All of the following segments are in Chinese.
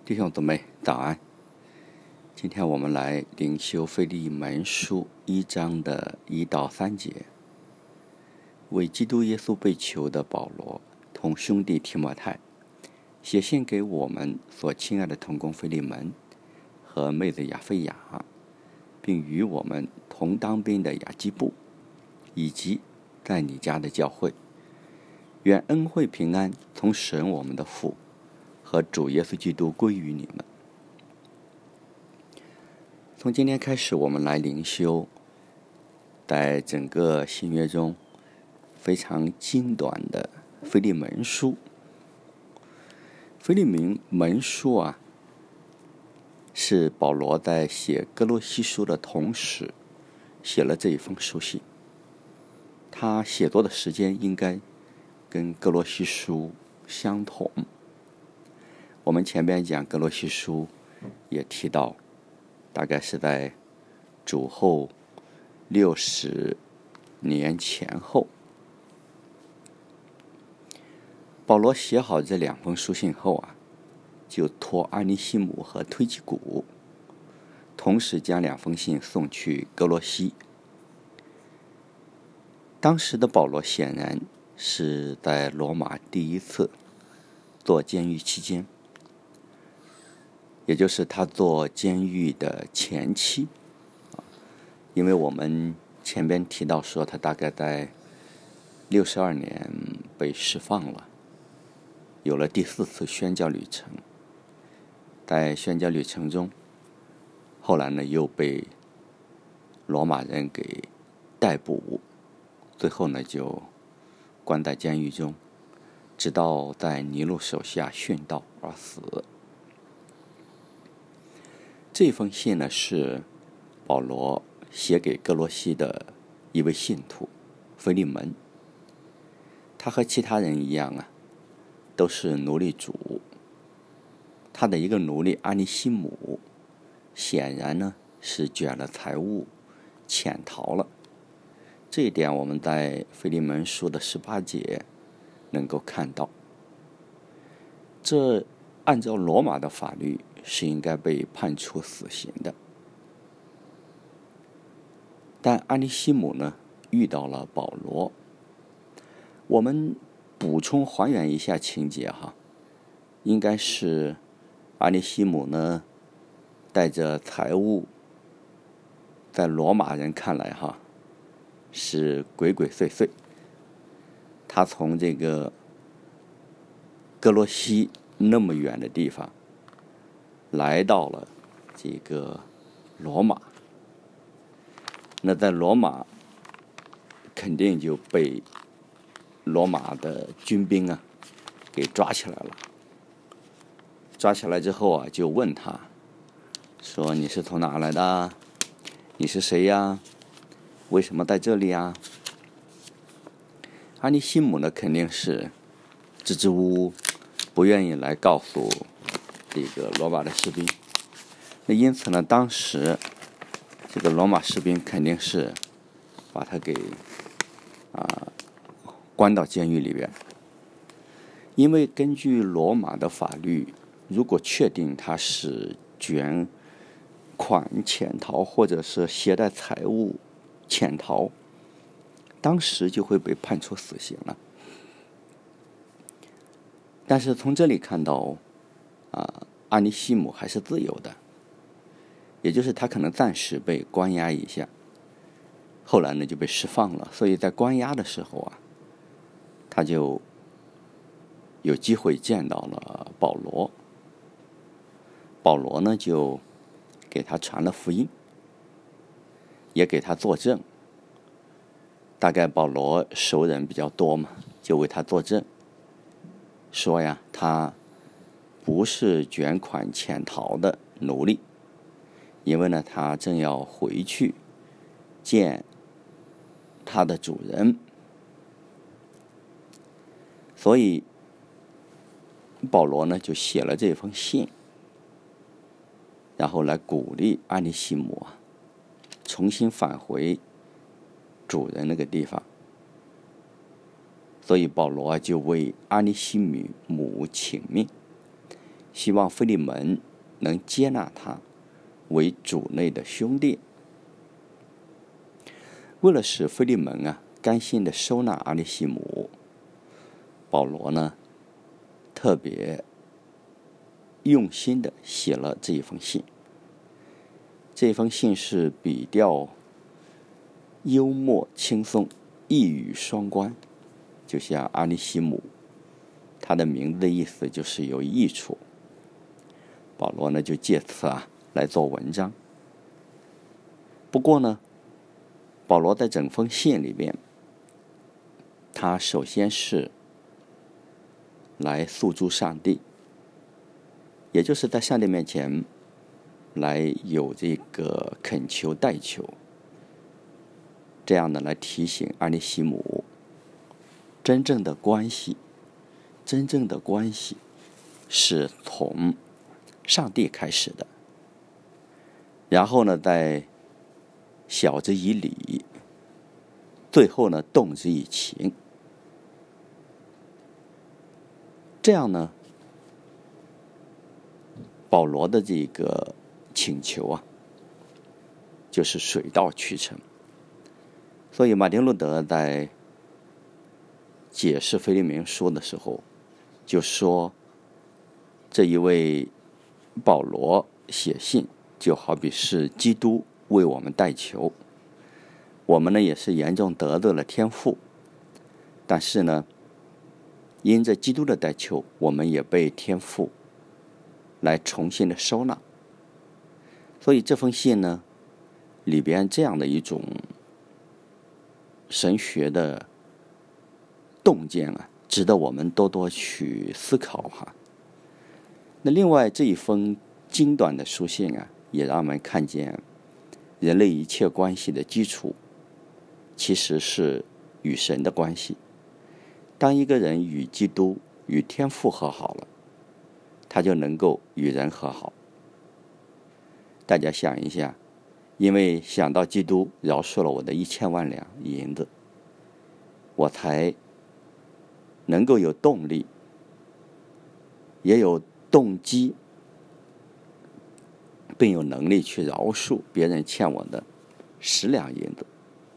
弟兄姊妹早安，今天我们来灵修腓利门书1章的1到3节。为基督耶稣被囚的保罗同兄弟提摩太，写信给我们所亲爱的同工腓利门和妹子亚非雅，并与我们同当兵的雅基布，以及在你家的教会，愿恩惠平安从神我们的父和主耶稣基督归于你们。从今天开始，我们来灵修在整个新约中非常精短的腓利门书。腓利门书是保罗在写哥罗西书的同时写了这一封书信。他写作的时间应该跟哥罗西书相同。我们前边讲哥罗西书也提到，大概是在主后60年前后。保罗写好这2封书信后就托阿尼西姆和推基古，同时将2封信送去哥罗西。当时的保罗显然是在罗马第一次做监狱期间，也就是他做监狱的前期。因为我们前边提到说，他大概在62年被释放了，有了第4次宣教旅程。在宣教旅程中，后来呢又被罗马人给逮捕，最后呢就关在监狱中，直到在尼禄手下殉道而死。这封信呢是保罗写给哥罗西的一位信徒腓利门。他和其他人一样都是奴隶主。他的一个奴隶阿尼西姆显然呢是卷了财物潜逃了。这一点我们在腓利门书的18节能够看到。这按照罗马的法律是应该被判处死刑的。但阿尼西姆呢遇到了保罗。我们补充还原一下情节应该是阿尼西姆呢带着财物，在罗马人看来是鬼鬼祟祟。他从这个哥罗西那么远的地方来到了这个罗马，那在罗马肯定就被罗马的军兵给抓起来了。抓起来之后就问他说，你是从哪来的？你是谁呀？为什么在这里呀？阿尼西姆呢肯定是支支吾吾，不愿意来告诉这个罗马的士兵。那因此呢，当时这个罗马士兵肯定是把他给关到监狱里边。因为根据罗马的法律，如果确定他是卷款潜逃或者是携带财物潜逃，当时就会被判处死刑了。但是从这里看到阿尼西姆还是自由的，也就是他可能暂时被关押一下，后来呢就被释放了。所以在关押的时候他就有机会见到了保罗。保罗呢就给他传了福音，也给他作证。大概保罗熟人比较多嘛，就为他作证，说他不是卷款潜逃的奴隶，因为呢他正要回去见他的主人。所以保罗呢就写了这封信，然后来鼓励阿尼西姆重新返回主人那个地方。所以保罗就为阿尼西姆请命， 希望腓利门能接纳他为主内的兄弟。为了使腓利门甘心的收纳阿里西姆，保罗呢特别用心的写了这一封信。这封信是笔调幽默轻松，一语双关，就像阿里西姆，他的名字的意思就是有益处。保罗呢就借此来做文章。不过呢，保罗在整封信里边，他首先是来诉诸上帝，也就是在上帝面前来有这个恳求代求，这样的来提醒阿里西姆，真正的关系是从上帝开始的，然后呢再晓之以理，最后呢动之以情。这样呢，保罗的这个请求就是水到渠成。所以马丁路德在解释腓利门书的时候就说，这一位保罗写信就好比是基督为我们代求，我们呢也是严重得罪了天父，但是呢因着基督的代求，我们也被天父来重新的收纳。所以这封信呢里边这样的一种神学的洞见值得我们多多去思考那另外这一封精短的书信也让我们看见人类一切关系的基础其实是与神的关系。当一个人与基督与天父和好了，他就能够与人和好。大家想一下，因为想到基督饶恕了我的1000万两银子，我才能够有动力，也有动机，并有能力去饶恕别人欠我的10两银子。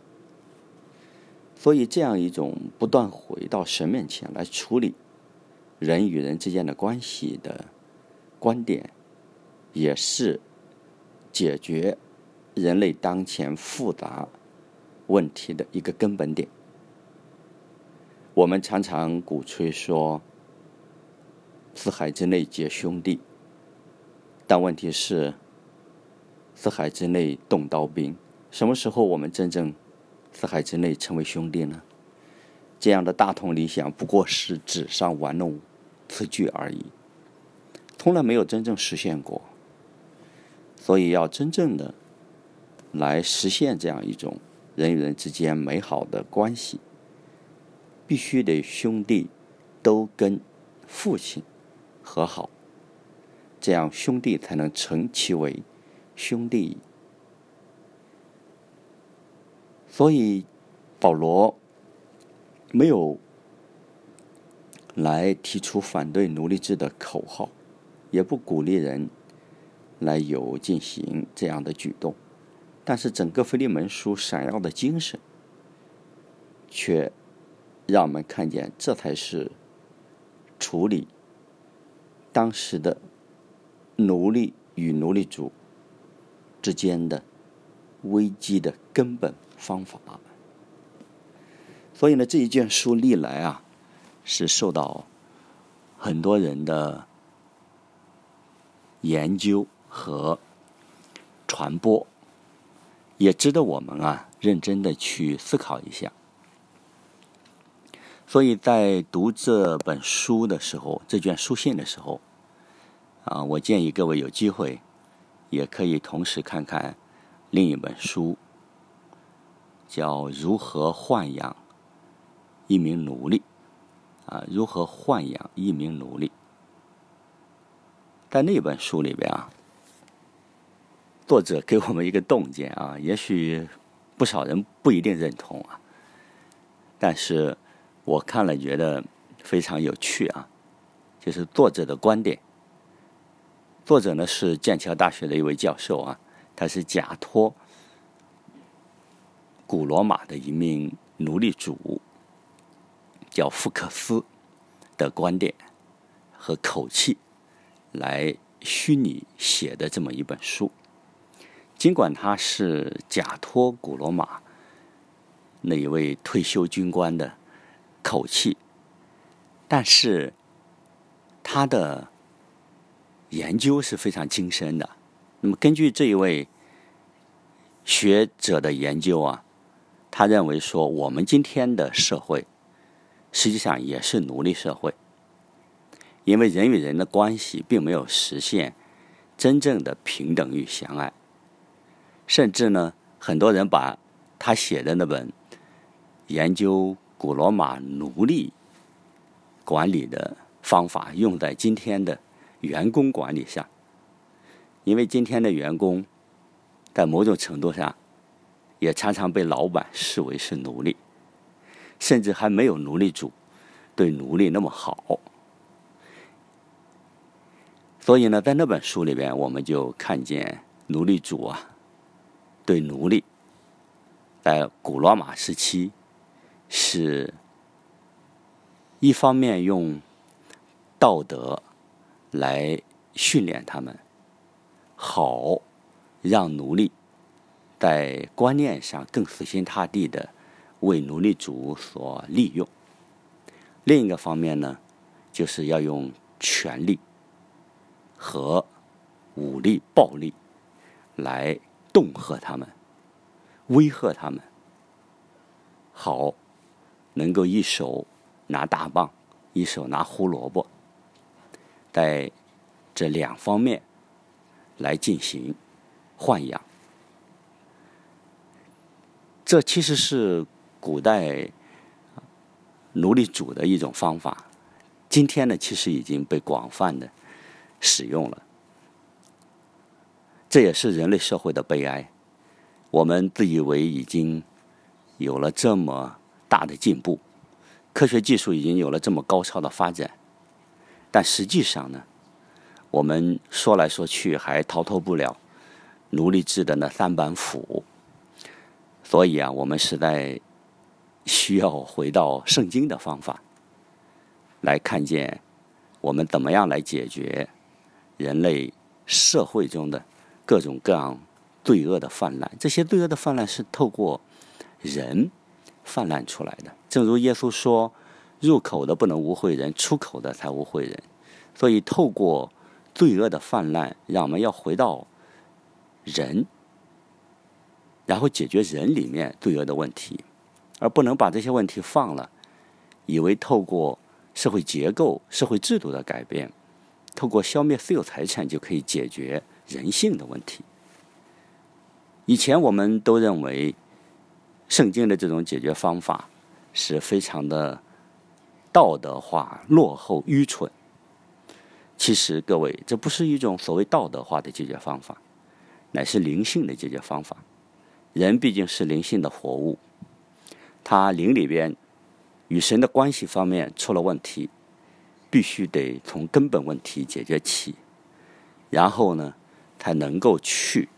所以这样一种不断回到神面前来处理人与人之间的关系的观点，也是解决人类当前复杂问题的一个根本点。我们常常鼓吹说四海之内皆兄弟，但问题是四海之内动刀兵，什么时候我们真正四海之内成为兄弟呢？这样的大同理想不过是纸上玩弄词句而已，从来没有真正实现过。所以要真正的来实现这样一种人与人之间美好的关系，必须得兄弟都跟父亲和好，这样兄弟才能成其为兄弟。所以保罗没有来提出反对奴隶制的口号，也不鼓励人来有进行这样的举动，但是整个腓利门书闪耀的精神却让我们看见，这才是处理当时的奴隶与奴隶主之间的危机的根本方法。所以呢，这一卷书历来是受到很多人的研究和传播，也值得我们认真的去思考一下。所以在读这本书的时候，这卷书信的时候我建议各位有机会也可以同时看看另一本书，叫《如何豢养一名奴隶》如何豢养一名奴隶。在那本书里边作者给我们一个洞见也许不少人不一定认同但是我看了觉得非常有趣就是作者的观点作者呢是剑桥大学的一位教授啊，他是假托古罗马的一名奴隶主叫福克斯的观点和口气来虚拟写的这么一本书。尽管他是假托古罗马那一位退休军官的口气，但是他的研究是非常精深的。那么根据这一位学者的研究啊，他认为说我们今天的社会实际上也是奴隶社会，因为人与人的关系并没有实现真正的平等与相爱，甚至呢，很多人把他写的那本研究古罗马奴隶管理的方法用在今天的员工管理上，因为今天的员工在某种程度上也常常被老板视为是奴隶，甚至还没有奴隶主对奴隶那么好。所以呢，在那本书里边，我们就看见奴隶主啊对奴隶在古罗马时期是一方面用道德来训练他们，好让奴隶在观念上更死心塌地的为奴隶主所利用。另一个方面呢，就是要用权力和武力、暴力来恫吓他们、威吓他们，好能够一手拿大棒，一手拿胡萝卜，在这两方面来进行豢养。这其实是古代奴隶主的一种方法，今天呢其实已经被广泛的使用了。这也是人类社会的悲哀。我们自以为已经有了这么大的进步，科学技术已经有了这么高超的发展，但实际上呢，我们说来说去还逃脱不了奴隶制的那三板斧。所以啊，我们实在需要回到圣经的方法，来看见我们怎么样来解决人类社会中的各种各样罪恶的泛滥。这些罪恶的泛滥是透过人泛滥出来的。正如耶稣说，入口的不能污秽人，出口的才污秽人。所以透过罪恶的泛滥，让我们要回到人，然后解决人里面罪恶的问题，而不能把这些问题放了，以为透过社会结构、社会制度的改变，透过消灭私有财产就可以解决人性的问题。以前我们都认为圣经的这种解决方法是非常的道德化、落后、愚蠢。其实各位，这不是一种所谓道德化的解决方法，乃是灵性的解决方法。人毕竟是灵性的活物，他灵里边与神的关系方面出了问题，必须得从根本问题解决起，然后呢，才能够去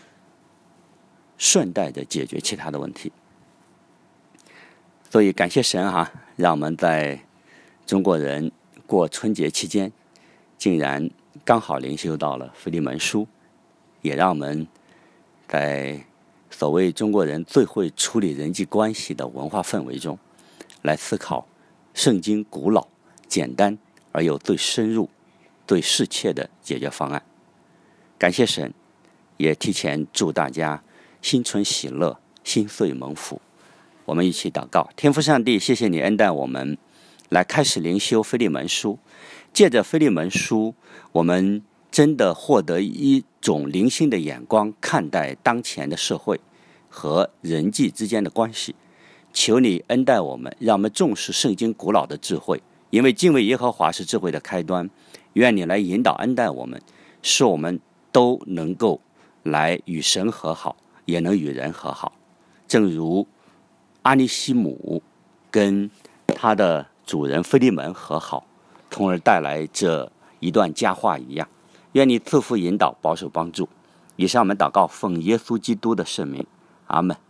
顺带着解决其他的问题。所以感谢神啊，让我们在中国人过春节期间，竟然刚好灵修到了腓利门书，也让我们在所谓中国人最会处理人际关系的文化氛围中，来思考圣经古老、简单而又最深入、最适切的解决方案。感谢神，也提前祝大家新春喜乐，新岁蒙福。我们一起祷告。天父上帝，谢谢你恩待我们来开始灵修腓利门书。借着腓利门书，我们真的获得一种灵性的眼光看待当前的社会和人际之间的关系。求你恩待我们，让我们重视圣经古老的智慧，因为敬畏耶和华是智慧的开端。愿你来引导恩待我们，使我们都能够来与神和好，也能与人和好。正如阿尼西姆跟他的主人腓利门和好，从而带来这一段佳话一样。 愿你赐福引导，保守帮助。以上我们祷告，奉耶稣基督的圣名，阿门。